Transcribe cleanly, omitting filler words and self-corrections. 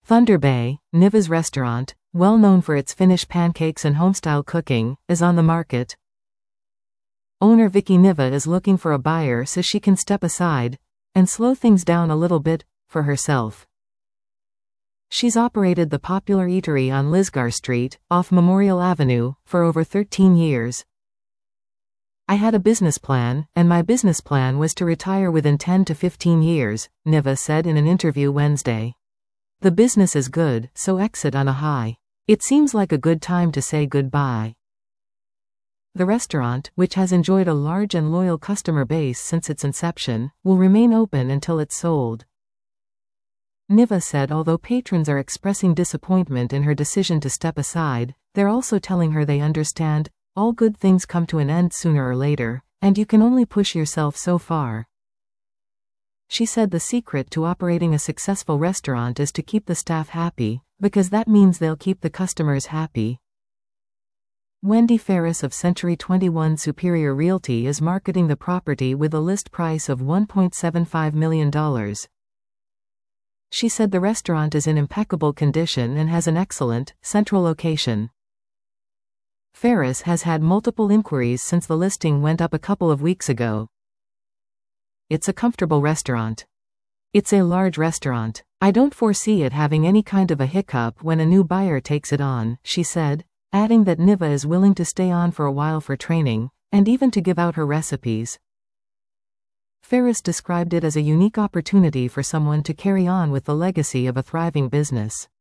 Thunder Bay, Niva's restaurant, well known for its Finnish pancakes and homestyle cooking, is on the market. Owner Vicky Niva is looking for a buyer so she can step aside and slow things down a little bit for herself. She's operated the popular eatery on Lisgar Street, off Memorial Avenue, for over 13 years. I had a business plan, and my business plan was to retire within 10 to 15 years, Niva said in an interview Wednesday. The business is good, so exit on a high. It seems like a good time to say goodbye. The restaurant, which has enjoyed a large and loyal customer base since its inception, will remain open until it's sold. Niva said although patrons are expressing disappointment in her decision to step aside, they're also telling her they understand, all good things come to an end sooner or later, and you can only push yourself so far. She said the secret to operating a successful restaurant is to keep the staff happy, because that means they'll keep the customers happy. Wendy Ferris of Century 21 Superior Realty is marketing the property with a list price of $1.75 million. She said the restaurant is in impeccable condition and has an excellent, central location. Ferris has had multiple inquiries since the listing went up a couple of weeks ago. It's a comfortable restaurant. It's a large restaurant. I don't foresee it having any kind of a hiccup when a new buyer takes it on, she said, adding that Niva is willing to stay on for a while for training, and even to give out her recipes. Ferris described it as a unique opportunity for someone to carry on with the legacy of a thriving business.